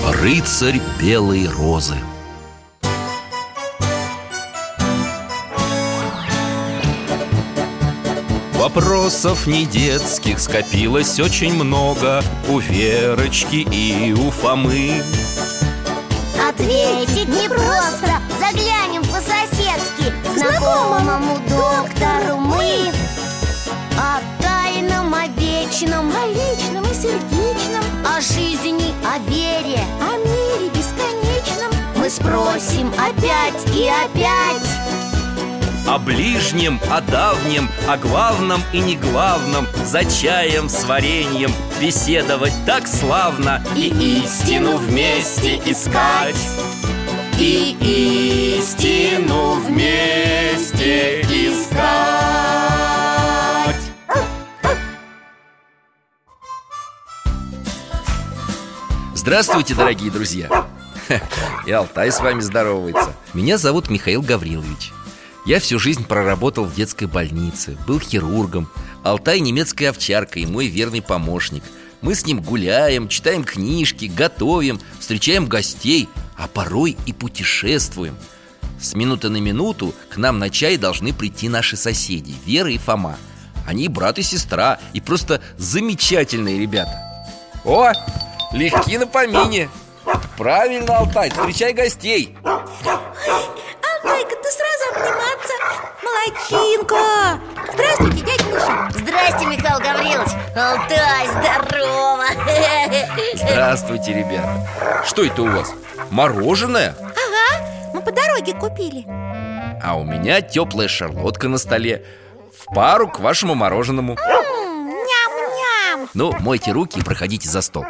Рыцарь белой розы. Вопросов не детских скопилось очень много у Верочки и у Фомы. Ответить непросто, заглянем по-соседски знакомому доктору мы. О тайном, о вечном, о личном и сердечном, о жизни, о вере, о мире бесконечном мы спросим опять и опять. О ближнем, о давнем, о главном и неглавном, за чаем с вареньем беседовать так славно. И истину вместе искать, и истину вместе искать. Здравствуйте, дорогие друзья! И Алтай с вами здоровается. Меня зовут Михаил Гаврилович. Я всю жизнь проработал в детской больнице, был хирургом. Алтай немецкая овчарка и мой верный помощник. Мы с ним гуляем, читаем книжки, готовим, встречаем гостей, а порой и путешествуем. С минуты на минуту к нам на чай должны прийти наши соседи, Вера и Фома. Они брат и сестра, и просто замечательные ребята. О, легки на помине. Правильно, Алтай, встречай гостей. Алтайка, ты сразу обниматься. Молодчинка. Здравствуйте, дядя Миша. Здрасте, Михаил Гаврилович. Алтай, здорово. Здравствуйте, ребята. Что это у вас? Мороженое? Ага, мы по дороге купили. А у меня теплая шарлотка на столе. В пару к вашему мороженому. Ням-ням. Ну, мойте руки и проходите за стол.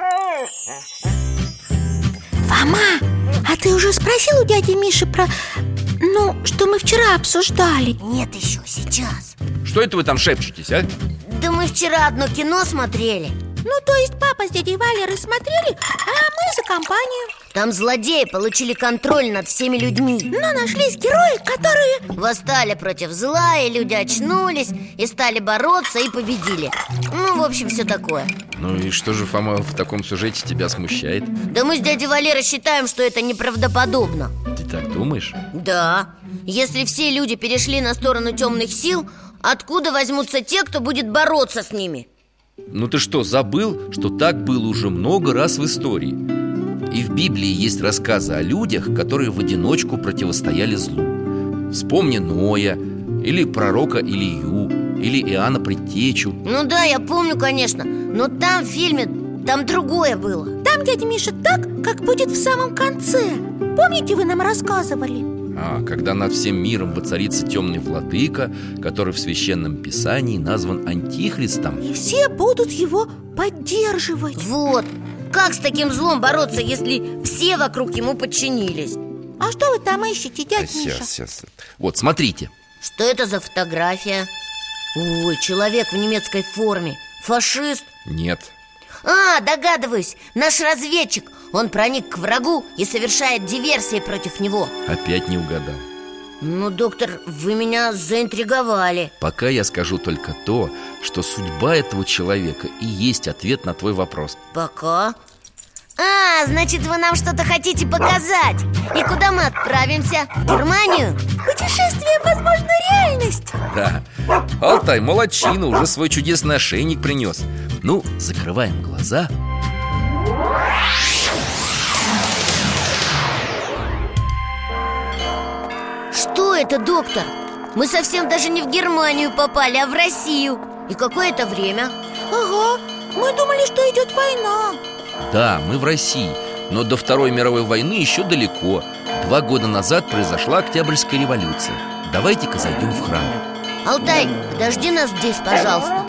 Фома, а ты уже спросил у дяди Миши про... что мы вчера обсуждали? Нет еще, сейчас. Что это вы там шепчетесь, а? Да мы вчера одно кино смотрели. То есть папа с дядей Валерой смотрели, а мы за компанию. Там злодеи получили контроль над всеми людьми. Но нашлись герои, которые... восстали против зла, и люди очнулись, и стали бороться, и победили. В общем, все такое. Ну и что же, Фома, в таком сюжете тебя смущает? Да мы с дядей Валерой считаем, что это неправдоподобно. Ты так думаешь? Да. Если все люди перешли на сторону темных сил, откуда возьмутся те, кто будет бороться с ними? Ну ты что, забыл, что так было уже много раз в истории? И в Библии есть рассказы о людях, которые в одиночку противостояли злу. Вспомни Ноя, или пророка Илью, или Иоанна Предтечу. Ну да, я помню, конечно. Но там в фильме, там другое было. Там, дядя Миша, так, как будет в самом конце. Помните, вы нам рассказывали? Когда над всем миром воцарится темный владыка, который в священном писании назван Антихристом. И все будут его поддерживать. Вот. Как с таким злом бороться, если все вокруг ему подчинились? А что вы там ищете, дядя Миша? Сейчас. Вот, смотрите. Что это за фотография? Ой, человек в немецкой форме. Фашист? Нет. Догадываюсь, наш разведчик. Он проник к врагу и совершает диверсии против него. Опять не угадал. Доктор, вы меня заинтриговали. Пока я скажу только то, что судьба этого человека и есть ответ на твой вопрос. Пока? Значит, вы нам что-то хотите показать. И куда мы отправимся? В Германию? Путешествие, возможно, реальность. Да. Алтай, молодчина, уже свой чудесный ошейник принес. Закрываем глаза. Что это, доктор? Мы совсем даже не в Германию попали, а в Россию. И какое это время? Ага, мы думали, что идет война. Да, мы в России, но до Второй мировой войны еще далеко. 2 года назад произошла Октябрьская революция. Давайте-ка зайдем в храм. Алтай, подожди нас здесь, пожалуйста.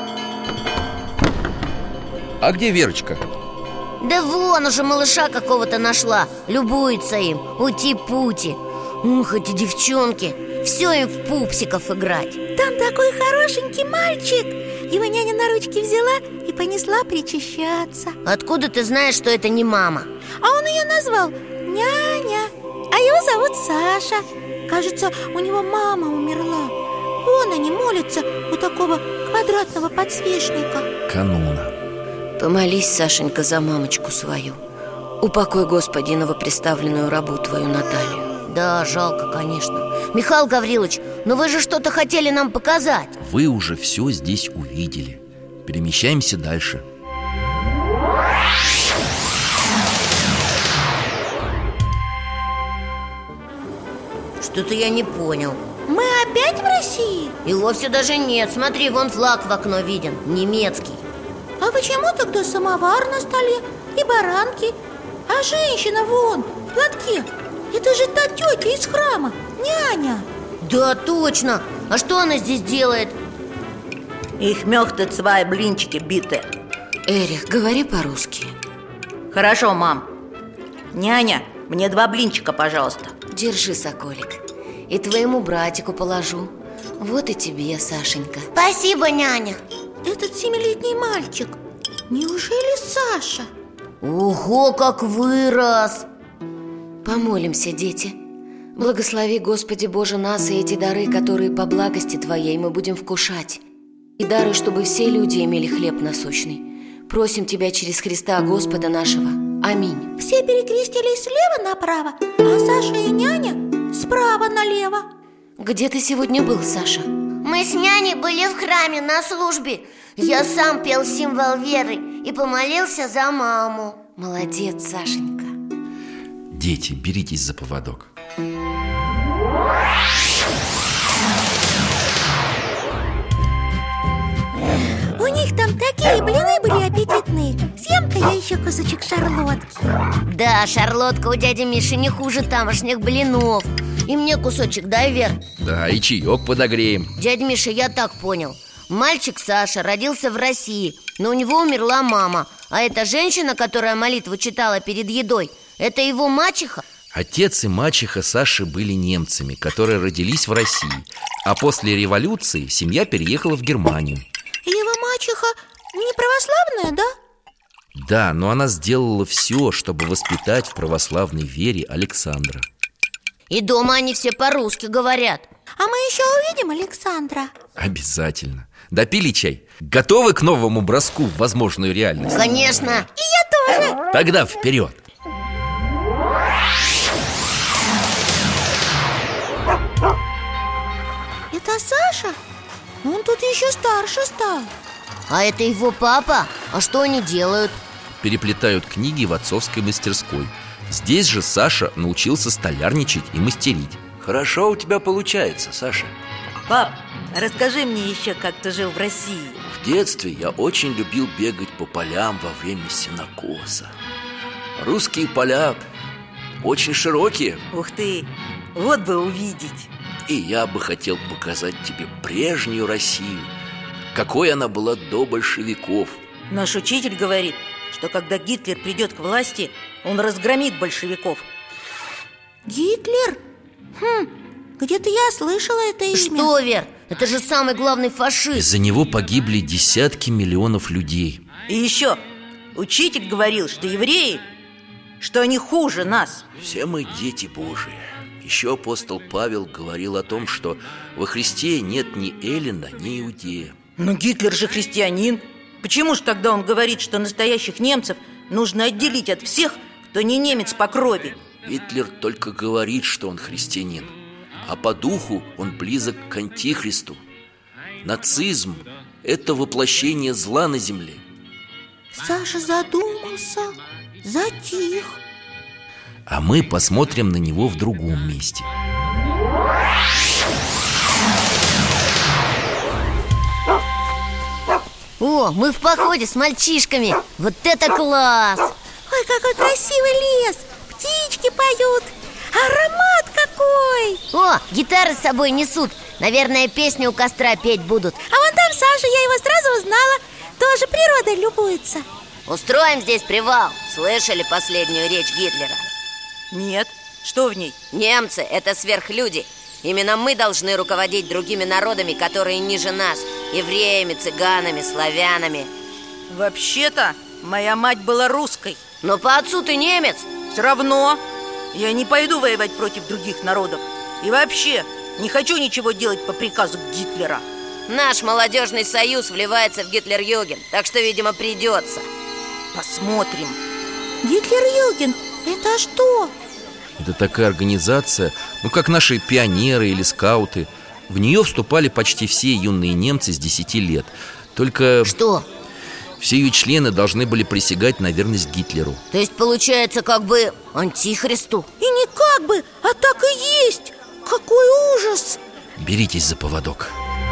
А где Верочка? Да вон уже малыша какого-то нашла. Любуется им, ути-пути. Эти девчонки. Все им в пупсиков играть. Там такой хорошенький мальчик. Его няня на ручки взяла и понесла причащаться. Откуда ты знаешь, что это не мама? А он ее назвал няня. А его зовут Саша. Кажется, у него мама умерла. Вон они молятся у такого квадратного подсвечника. Кануна. Помолись, Сашенька, за мамочку свою. Упокой, Господи, новоприставленную рабу твою Наталью. Да, жалко, конечно. Михаил Гаврилович, но вы же что-то хотели нам показать. Вы уже все здесь увидели. Перемещаемся дальше. Что-то я не понял. Мы опять в России? И вовсе даже нет. Смотри, вон флаг в окно виден, немецкий. А почему тогда самовар на столе и баранки? А женщина вон, в платке, это же та тетя из храма, няня. Да, точно. А что она здесь делает? Ich möchte zwei блинчики bitte. Эрих, говори по-русски. Хорошо, мам. Няня, мне 2 блинчика, пожалуйста. Держи, соколик. И твоему братику положу. Вот и тебе, Сашенька. Спасибо, няня. Этот 7-летний мальчик, неужели Саша? Ого, как вырос! Помолимся, дети. Благослови, Господи Боже, нас и эти дары, которые по благости Твоей мы будем вкушать. И дары, чтобы все люди имели хлеб насущный. Просим Тебя через Христа Господа нашего. Аминь. Все перекрестились слева направо, а Саша и няня справа налево. Где ты сегодня был, Саша? Мы с няней были в храме на службе. Я сам пел символ веры и помолился за маму. Молодец, Сашенька. Дети, беритесь за поводок. У них там такие блины были аппетитные. Съем-ка я еще кусочек шарлотки. Да, шарлотка у дяди Миши не хуже тамошних блинов. И мне кусочек дай, Вер. Да, и чаек подогреем. Дядя Миша, я так понял. Мальчик Саша родился в России, но у него умерла мама. А эта женщина, которая молитву читала перед едой, это его мачеха? Отец и мачеха Саши были немцами, которые родились в России. А после революции семья переехала в Германию. Его мачеха не православная, да? Да, но она сделала все, чтобы воспитать в православной вере Александра. И дома они все по-русски говорят. А мы еще увидим Александра? Обязательно. Допили чай? Готовы к новому броску в возможную реальность? Конечно. И я тоже. Тогда вперед. Это Саша? Он тут еще старше стал. А это его папа? А что они делают? Переплетают книги в отцовской мастерской. Здесь же Саша научился столярничать и мастерить. Хорошо у тебя получается, Саша. Пап, расскажи мне еще, как ты жил в России. В детстве я очень любил бегать по полям во время сенокоса. Русские поля очень широкие. Ух ты, вот бы увидеть. И я бы хотел показать тебе прежнюю Россию, какой она была до большевиков. Наш учитель говорит, что когда Гитлер придет к власти, он разгромит большевиков. Гитлер? Где-то я слышала это имя. Что, Вер? Это же самый главный фашист. Из-за него погибли десятки миллионов людей. И еще, учитель говорил, что евреи, что они хуже нас. Все мы дети Божии. Еще апостол Павел говорил о том, что во Христе нет ни эллина, ни иудея. Но Гитлер же христианин. Почему же тогда он говорит, что настоящих немцев нужно отделить от всех, кто не немец по крови? Гитлер только говорит, что он христианин, а по духу он близок к антихристу. Нацизм – это воплощение зла на земле. Саша задумался, затих. А мы посмотрим на него в другом месте. О, мы в походе с мальчишками. Вот это класс! Ой, какой красивый лес. Птички поют. Аромат какой! О, гитары с собой несут. Наверное, песни у костра петь будут. А вон там Саша, я его сразу узнала. Тоже природой любуется. Устроим здесь привал. Слышали последнюю речь Гитлера? Нет, что в ней? Немцы – это сверхлюди. Именно мы должны руководить другими народами, которые ниже нас. Евреями, цыганами, славянами. Вообще-то, моя мать была русской. Но по отцу ты немец. Все равно я не пойду воевать против других народов. И вообще, не хочу ничего делать по приказу Гитлера. Наш молодежный союз вливается в Гитлер-Юген, так что, видимо, придется. Посмотрим. Гитлер-Югенд – это что? Это такая организация, как наши пионеры или скауты. В нее вступали почти все юные немцы с 10 лет. Только Что? все ее члены должны были присягать на верность Гитлеру. То есть получается как бы антихристу? И не как бы, а так и есть. Какой ужас! Беритесь за поводок.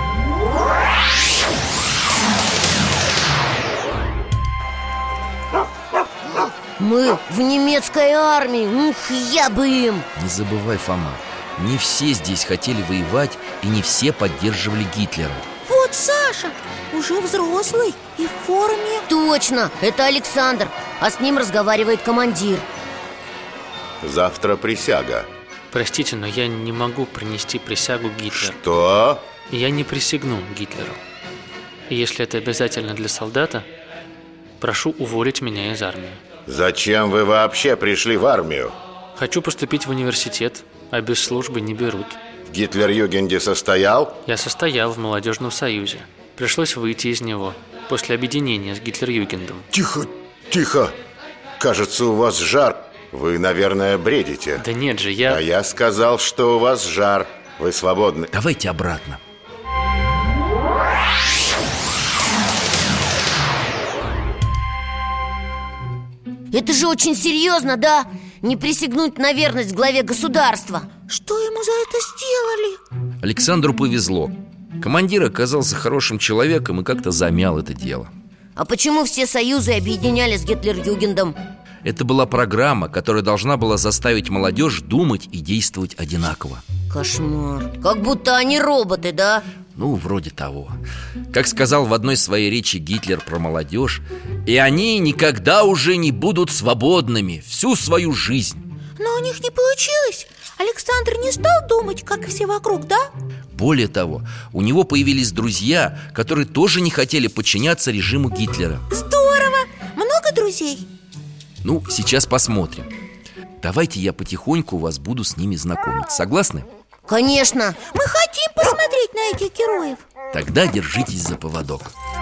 Мы в немецкой армии. Ух, я бы им. Не забывай, Фома, не все здесь хотели воевать, и не все поддерживали Гитлера. Вот Саша, уже взрослый и в форме. Точно, это Александр, а с ним разговаривает командир. Завтра присяга. Простите, но я не могу принести присягу Гитлеру. Что? Я не присягну Гитлеру. И если это обязательно для солдата, прошу уволить меня из армии. Зачем вы вообще пришли в армию? Хочу поступить в университет, а без службы не берут. В Гитлер-Югенде состоял? Я состоял в молодежном союзе. Пришлось выйти из него после объединения с Гитлер-Югендом. Тихо, тихо. Кажется, у вас жар. Вы, наверное, бредите. Да нет же, А я сказал, что у вас жар. Вы свободны. Давайте обратно. Это же очень серьезно, да? Не присягнуть на верность главе государства. Что ему за это сделали? Александру повезло. Командир оказался хорошим человеком и как-то замял это дело. А почему все союзы объединяли с Гитлер-Югендом? Это была программа, которая должна была заставить молодежь думать и действовать одинаково. Кошмар. Как будто они роботы, да? Вроде того. Как сказал в одной своей речи Гитлер про молодежь, и они никогда уже не будут свободными всю свою жизнь. Но у них не получилось. Александр не стал думать, как все вокруг, да? Более того, у него появились друзья, которые тоже не хотели подчиняться режиму Гитлера. Здорово! Много друзей? Сейчас посмотрим. Давайте я потихоньку вас буду с ними знакомить. Согласны? Конечно. Мы хотим посмотреть на этих героев. Тогда держитесь за поводок.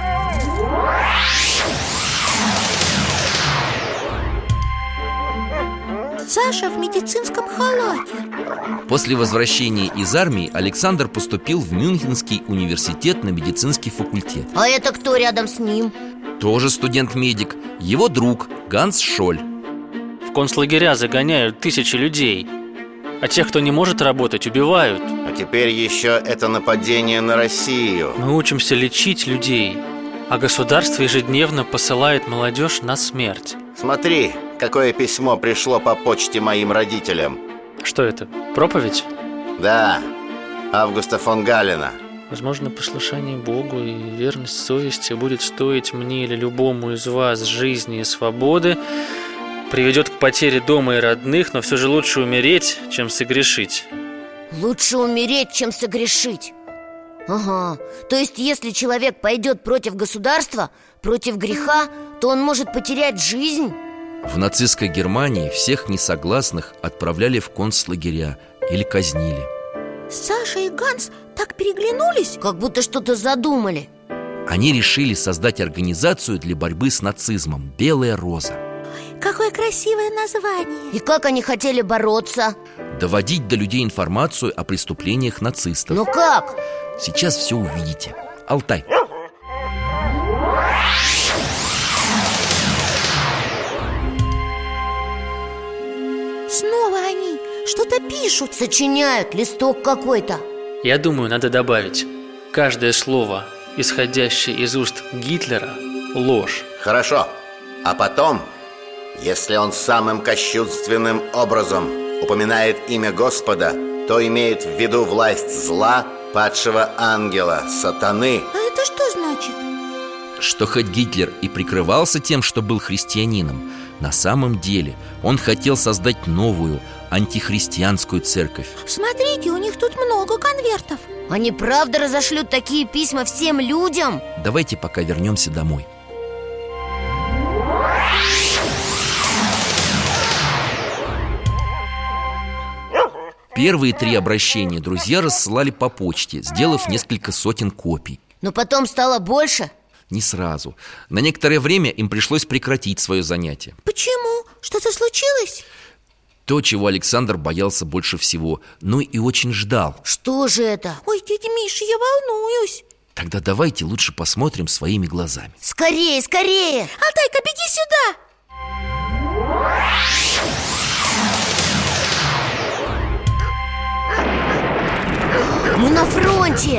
Саша в медицинском халате. После возвращения из армии Александр поступил в Мюнхенский университет на медицинский факультет. А это кто рядом с ним? Тоже студент-медик. Его друг Ганс Шоль. В концлагеря загоняют тысячи людей, а тех, кто не может работать, убивают. А теперь еще это нападение на Россию. Мы учимся лечить людей, а государство ежедневно посылает молодежь на смерть. Смотри, какое письмо пришло по почте моим родителям. Что это? Проповедь? Да, Августа фон Галена. Возможно, послушание Богу и верность совести будет стоить мне или любому из вас жизни и свободы, приведет к потере дома и родных, но все же лучше умереть, чем согрешить. Лучше умереть, чем согрешить. Ага, то есть если человек пойдет против государства, против греха, то он может потерять жизнь? В нацистской Германии всех несогласных отправляли в концлагеря или казнили. Саша и Ганс так переглянулись. Как будто что-то задумали. Они решили создать организацию для борьбы с нацизмом «Белая роза». Какое красивое название. И как они хотели бороться? Доводить до людей информацию о преступлениях нацистов. Ну как? Сейчас все увидите. Алтай. Снова они что-то пишут. Сочиняют, листок какой-то. Я думаю, надо добавить: каждое слово, исходящее из уст Гитлера, ложь. Хорошо. А потом, если он самым кощунственным образом упоминает имя Господа, то имеет в виду власть зла, падшего ангела, сатаны. А это что значит? Что хоть Гитлер и прикрывался тем, что был христианином, на самом деле он хотел создать новую антихристианскую церковь. Смотрите, у них тут много конвертов. Они правда разошлют такие письма всем людям? Давайте пока вернемся домой. Первые 3 обращения друзья рассылали по почте, сделав несколько сотен копий. Но потом стало больше. Не сразу. На некоторое время им пришлось прекратить свое занятие. Почему? Что-то случилось? То, чего Александр боялся больше всего, но и очень ждал. Что же это? Ой, дядя Миша, я волнуюсь. Тогда давайте лучше посмотрим своими глазами. Скорее, скорее! Алтайка, беги сюда! Мы на фронте!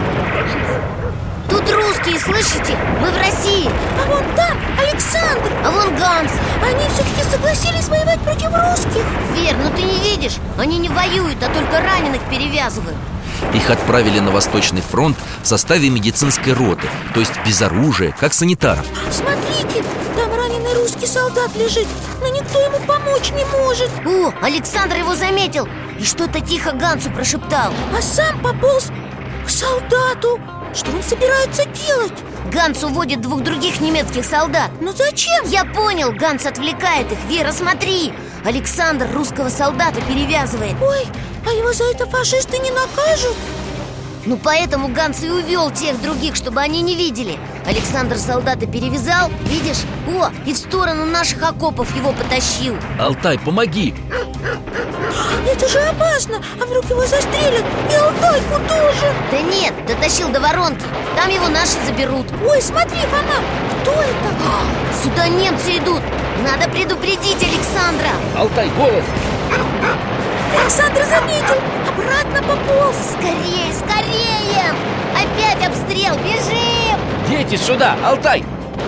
Тут русские, слышите? Мы в России! А вон там Александр! А вон Ганс! Они все-таки согласились воевать против русских. Вер, ну ты не видишь? Они не воюют, а только раненых перевязывают. Их отправили на Восточный фронт в составе медицинской роты, то есть без оружия, как санитаров. Смотрите, там раненый русский солдат лежит, но никто ему помочь не может. О, Александр его заметил и что-то тихо Гансу прошептал. А сам пополз к солдату. Что он собирается делать? Ганс уводит 2 других немецких солдат. Но зачем? Я понял, Ганс отвлекает их. Вера, смотри, Александр русского солдата перевязывает. Ой, а его за это фашисты не накажут? Ну поэтому Ганс и увел тех других, чтобы они не видели. Александр солдата перевязал, видишь? О, и в сторону наших окопов его потащил. Алтай, помоги! Это же опасно, а вдруг его застрелят и Алтайку тоже? Да нет, дотащил до воронки. Там его наши заберут. Ой, смотри, Фома, кто это? Сюда немцы идут. Надо предупредить Александра. Алтай, голос! Александр заметил, обратно пополз. Скорее, скорее! Опять обстрел, бежим! Дети, сюда, Алтай!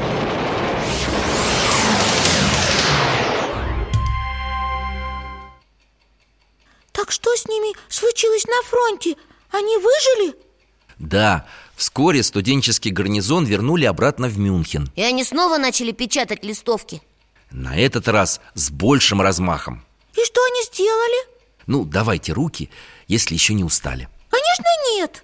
Так что с ними случилось на фронте? Они выжили? Да, вскоре студенческий гарнизон вернули обратно в Мюнхен. И они снова начали печатать листовки. На этот раз с большим размахом. И что они сделали? Ну, давайте руки, если еще не устали. Конечно, нет.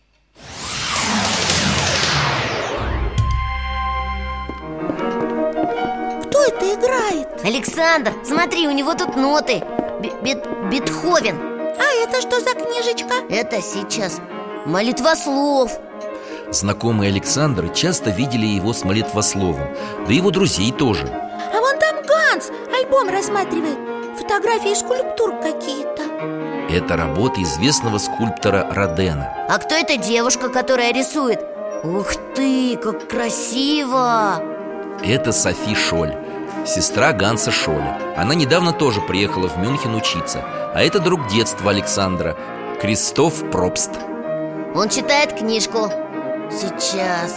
Кто это играет? Александр, смотри, у него тут ноты. Бетховен. А это что за книжечка? Это сейчас молитвослов. Знакомые Александра часто видели его с молитвословом, да и его друзей тоже. А вон там Ганс альбом рассматривает. Фотографии и скульптур какие-то. Это работа известного скульптора Родена. А кто эта девушка, которая рисует? Ух ты, как красиво! Это Софи Шоль, сестра Ганса Шоля. Она недавно тоже приехала в Мюнхен учиться. А это друг детства Александра, Кристоф Пробст. Он читает книжку. Сейчас.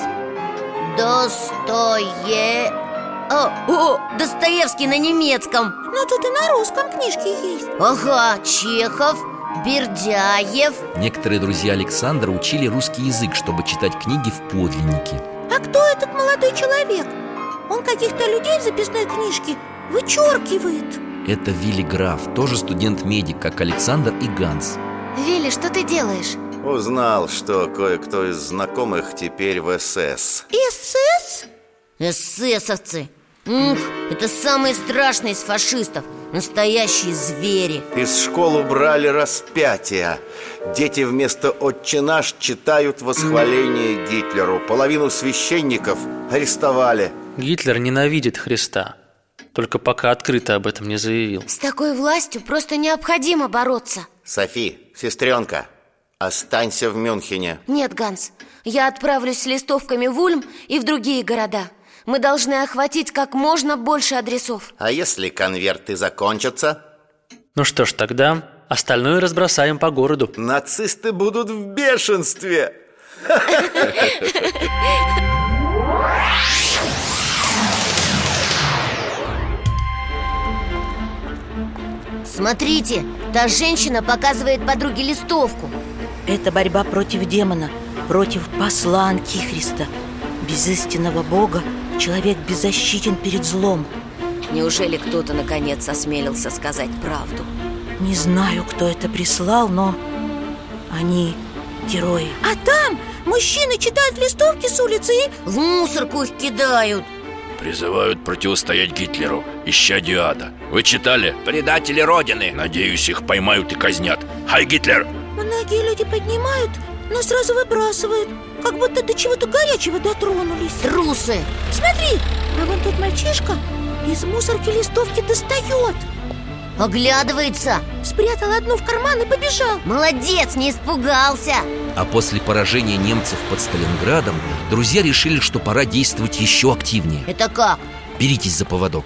Достоевский на немецком. Но тут и на русском книжки есть. Ага, Чехов, Бердяев. Некоторые друзья Александра учили русский язык, чтобы читать книги в подлиннике. А кто этот молодой человек? Он каких-то людей в записной книжке вычеркивает. Это Вилли Граф, тоже студент-медик, как Александр и Ганс. Вилли, что ты делаешь? Узнал, что кое-кто из знакомых теперь в СС. СС? Эсэсовцы. Это самые страшные из фашистов. Настоящие звери. Из школ убрали распятия. Дети вместо «Отче наш» читают восхваление Гитлеру. Половину священников арестовали. Гитлер ненавидит Христа, только пока открыто об этом не заявил. С такой властью просто необходимо бороться. Софи, сестренка, останься в Мюнхене. Нет, Ганс, я отправлюсь с листовками в Ульм и в другие города. Мы должны охватить как можно больше адресов. А если конверты закончатся? Ну что ж, тогда остальное разбросаем по городу. Нацисты будут в бешенстве. Смотрите, та женщина показывает подруге листовку. Это борьба против демона, против посла Антихриста. Без истинного Бога человек беззащитен перед злом. Неужели кто-то наконец осмелился сказать правду? Не знаю, кто это прислал, но они герои. А там мужчины читают листовки с улицы и в мусорку их кидают. Призывают противостоять Гитлеру, исчадию ада. Вы читали? Предатели Родины. Надеюсь, их поймают и казнят. Хай Гитлер! Многие люди поднимают, но сразу выбрасывают. как будто до чего-то горячего дотронулись. Трусы! Смотри, а вон тот мальчишка из мусорки листовки достает. Оглядывается. Спрятал одну в карман и побежал. Молодец, не испугался. А после поражения немцев под Сталинградом друзья решили, что пора действовать еще активнее. Это как? Беритесь за поводок.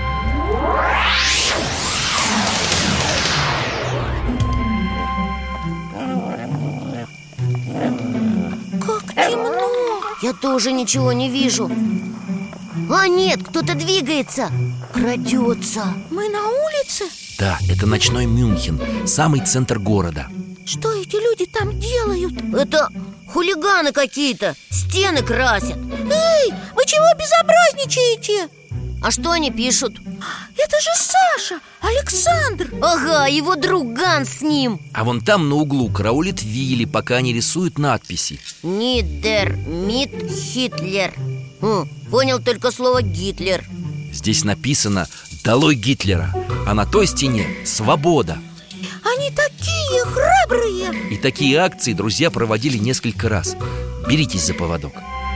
Как темно. Я тоже ничего не вижу. А нет, кто-то двигается. Крадется. Мы на улице? Да, это ночной Мюнхен, самый центр города. Что эти люди там делают? Это хулиганы какие-то, стены красят. Эй, вы чего безобразничаете? А что они пишут? Это же Саша, Александр. Ага, его друг Ганс с ним. А вон там на углу караулит Вилли, пока они рисуют надписи. Нидер, Мит, Хитлер. Понял только слово Гитлер. Здесь написано «Долой Гитлера», а на той стене «Свобода». Они такие храбрые. И такие акции друзья проводили несколько раз. Беритесь за поводок.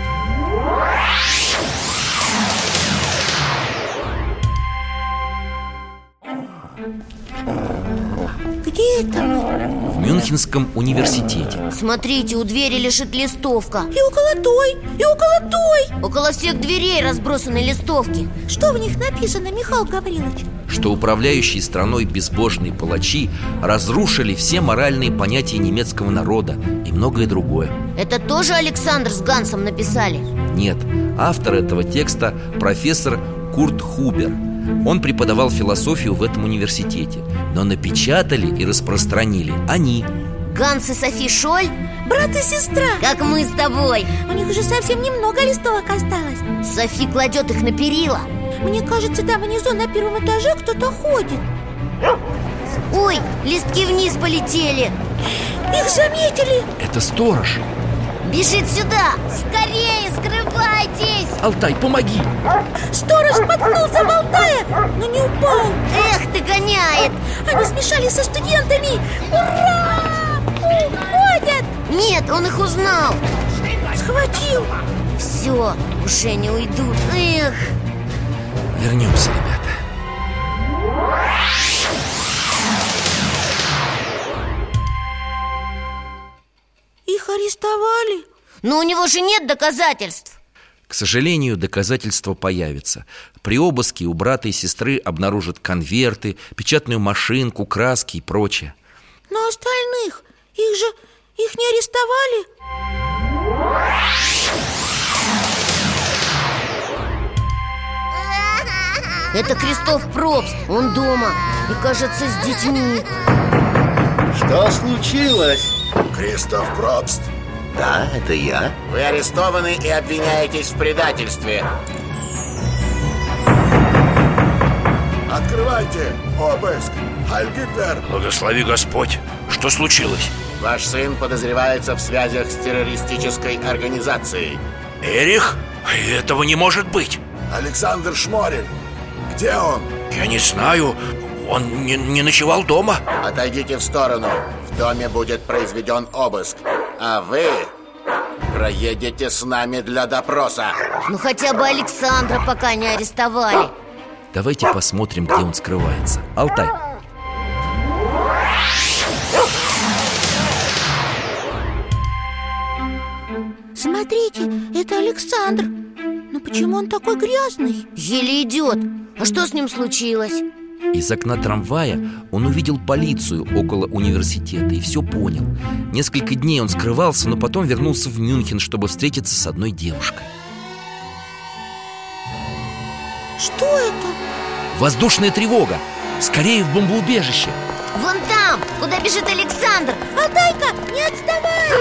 Где это мы? В Мюнхенском университете. Смотрите, у двери лежит листовка. И около той, и около той. Около всех дверей разбросаны листовки. Что в них написано, Михаил Гаврилович? Что управляющие страной безбожные палачи разрушили все моральные понятия немецкого народа и многое другое. Это тоже Александр с Гансом написали? Нет, автор этого текста профессор Курт Хубер. Он преподавал философию в этом университете, но напечатали и распространили они. Ганс и Софи Шоль? Брат и сестра. Как мы с тобой. У них уже совсем немного листовок осталось. Софи кладет их на перила. Мне кажется, там внизу на первом этаже кто-то ходит. Ой, листки вниз полетели. Их заметили. Это сторож. Бежит сюда. Скорее, скрывайтесь. Алтай, помоги. Сторож споткнулся, болтая, но не упал. Эх, догоняет. Они смешались со студентами. Ура! Уходят. Нет, он их узнал. Схватил. Все, уже не уйдут. Эх. Вернемся, ребята. Их арестовали. Но у него же нет доказательств. К сожалению, доказательства появятся. При обыске у брата и сестры обнаружат конверты, печатную машинку, краски и прочее. Но остальных, их не арестовали? Это Кристоф Пробст, он дома. И, кажется, с детьми. Что случилось? Кристоф Пробст. Да, это я. Вы арестованы и обвиняетесь в предательстве. Открывайте обыск. Хайль Гитлер. Благослови Господь. Что случилось? Ваш сын подозревается в связях с террористической организацией. Эрих? Этого не может быть. Александр Шморель. Где он? Я не знаю. Он не ночевал дома. Отойдите в сторону. В доме будет произведен обыск. А вы проедете с нами для допроса. Ну хотя бы Александра пока не арестовали. Давайте посмотрим, где он скрывается. Алтай. Смотрите, это Александр. Но почему он такой грязный? Еле идет. А что с ним случилось? Из окна трамвая он увидел полицию около университета и все понял. Несколько дней он скрывался, но потом вернулся в Мюнхен, чтобы встретиться с одной девушкой. Что это? Воздушная тревога! Скорее в бомбоубежище! Вон там, куда бежит Александр. Алтайка, не отставай!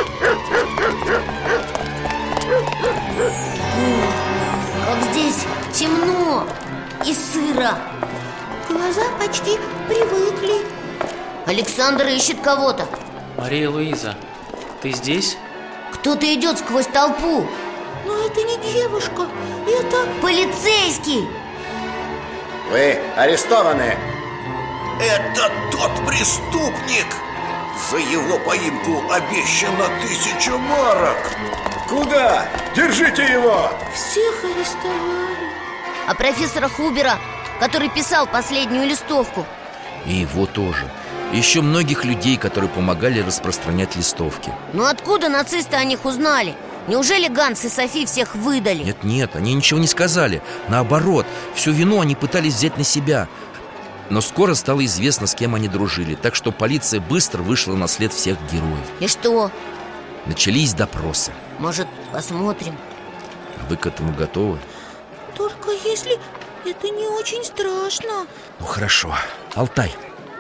Как здесь темно и сыро. Глаза почти привыкли. Александр ищет кого-то. Мария Луиза, ты здесь? Кто-то идет сквозь толпу. Но это не девушка, это... Полицейский! Вы арестованы. Это тот преступник. За его поимку обещано 1000 марок. Куда? Держите его! Всех арестовали. А профессора Хубера, который писал последнюю листовку? И его тоже. Еще многих людей, которые помогали распространять листовки. Ну откуда нацисты о них узнали? Неужели Ганс и Софи всех выдали? Нет, они ничего не сказали. Наоборот, всю вину они пытались взять на себя. Но скоро стало известно, с кем они дружили. Так что полиция быстро вышла на след всех героев. И что? Начались допросы. Может, посмотрим? А вы к этому готовы? Только если это не очень страшно. Ну хорошо. Алтай.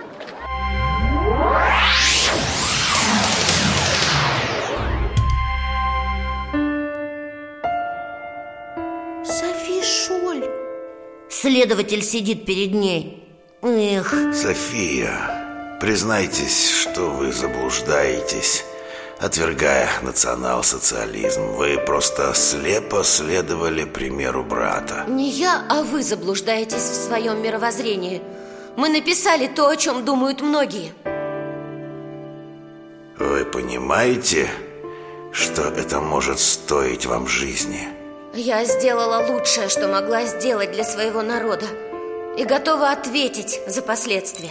Софи Шоль. Следователь сидит перед ней. Эх. София, признайтесь, что вы заблуждаетесь, отвергая национал-социализм. Вы просто слепо следовали примеру брата. Не я, а вы заблуждаетесь в своем мировоззрении. Мы написали то, о чем думают многие. Вы понимаете, что это может стоить вам жизни? Я сделала лучшее, что могла сделать для своего народа, и готова ответить за последствия.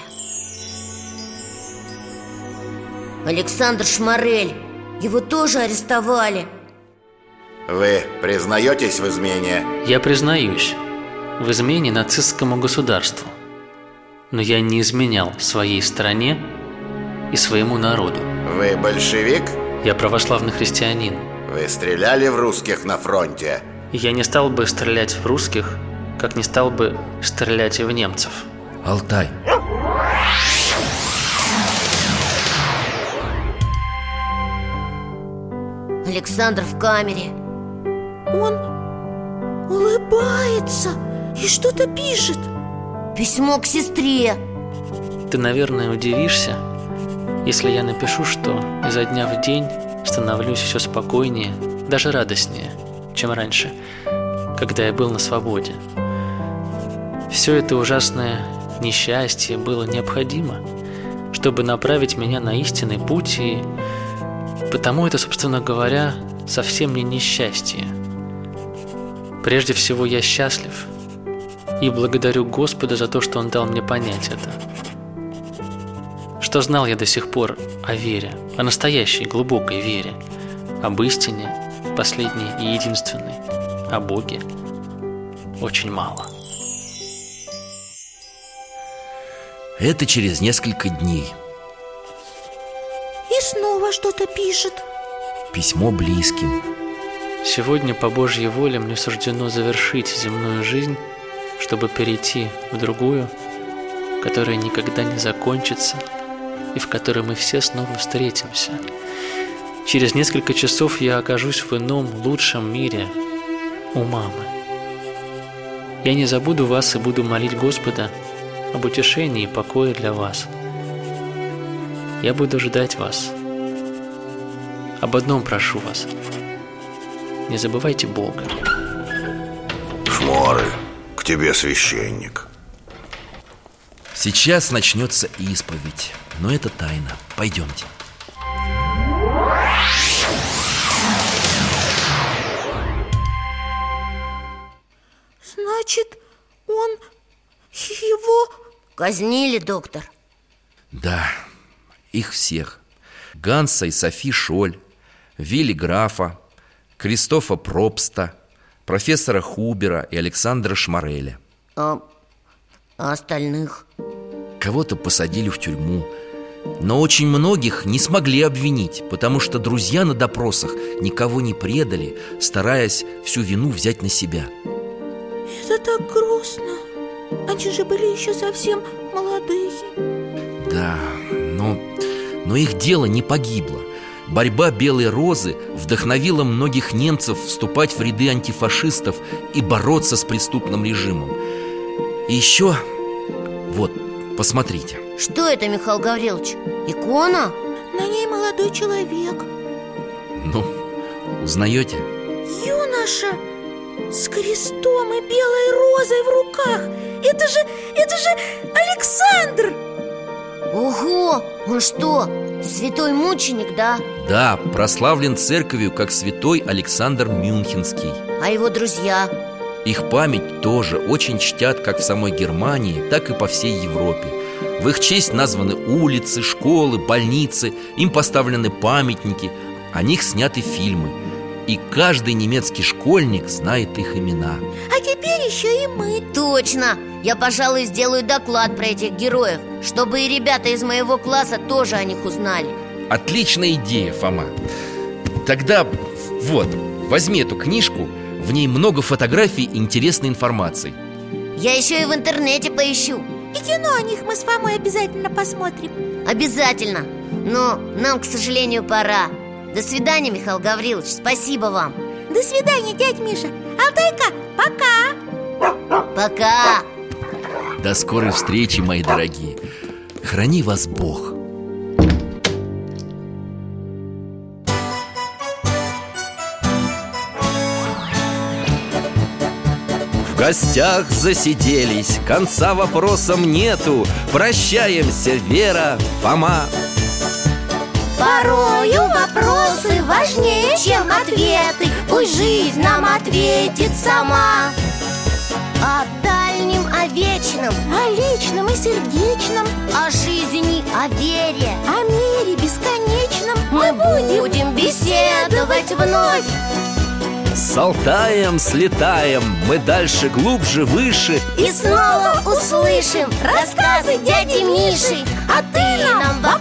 Александр Шмарель. Его тоже арестовали. Вы признаетесь в измене? Я признаюсь в измене нацистскому государству. Но я не изменял своей стране и своему народу. Вы большевик? Я православный христианин. Вы стреляли в русских на фронте? Я не стал бы стрелять в русских, как не стал бы стрелять и в немцев. Алтай. Александр в камере. Он улыбается и что-то пишет. Письмо к сестре. Ты, наверное, удивишься, если я напишу, что изо дня в день становлюсь все спокойнее, даже радостнее, чем раньше, когда я был на свободе. Все это ужасное несчастье было необходимо, чтобы направить меня на истинный путь, и потому это, собственно говоря, совсем не несчастье. Прежде всего, я счастлив и благодарю Господа за то, что Он дал мне понять это. Что знал я до сих пор о вере, о настоящей глубокой вере, об истине, последней и единственной, о Боге, очень мало. Это через несколько дней. И снова что-то пишет. Письмо близким. Сегодня по Божьей воле мне суждено завершить земную жизнь, чтобы перейти в другую, которая никогда не закончится и в которой мы все снова встретимся. Через несколько часов я окажусь в ином, лучшем мире у мамы. Я не забуду вас и буду молить Господа об утешении и покое для вас. Я буду ждать вас. Об одном прошу вас. Не забывайте Бога. Шморель, к тебе священник. Сейчас начнется исповедь, но это тайна. Пойдемте. Значит, он его... Казнили, доктор? Да, их всех. Ганса и Софи Шоль, Вилли Графа, Кристофа Пробста, профессора Хубера и Александра Шмареля. А остальных? Кого-то посадили в тюрьму, но очень многих не смогли обвинить, потому что друзья на допросах никого не предали, стараясь всю вину взять на себя. Это так грустно. Они же были еще совсем молодые. Да, но их дело не погибло. Борьба Белой Розы вдохновила многих немцев вступать в ряды антифашистов и бороться с преступным режимом. И еще, вот, посмотрите. Что это, Михаил Гаврилович? Икона? На ней молодой человек. Ну, узнаете? Юноша с крестом и белой розой в руках. Это же Александр! Ого, он что, святой мученик, да? Да, прославлен церковью как святой Александр Мюнхенский. А его друзья? Их память тоже очень чтят как в самой Германии, так и по всей Европе. В их честь названы улицы, школы, больницы. Им поставлены памятники, о них сняты фильмы. И каждый немецкий школьник знает их имена. А теперь еще и мы. Точно! Я, пожалуй, сделаю доклад про этих героев, чтобы и ребята из моего класса тоже о них узнали. Отличная идея, Фома. Тогда вот, возьми эту книжку. В ней много фотографий и интересной информации. Я еще и в интернете поищу. И кино о них мы с Фомой обязательно посмотрим. Обязательно. Но нам, к сожалению, пора. До свидания, Михаил Гаврилович, спасибо вам. До свидания, дядь Миша. Алтайка, пока. Пока. До скорой встречи, мои дорогие. Храни вас Бог. В гостях засиделись, конца вопросам нету. Прощаемся, Вера, Фома. Порою вопросы важнее, чем ответы. Пусть жизнь нам ответит сама. О дальнем, о вечном, О личном и сердечном, о жизни, о вере, о мире бесконечном мы будем беседовать вновь. С Алтаем слетаем, мы дальше, глубже, выше. И снова услышим рассказы дяди Миши. А ты нам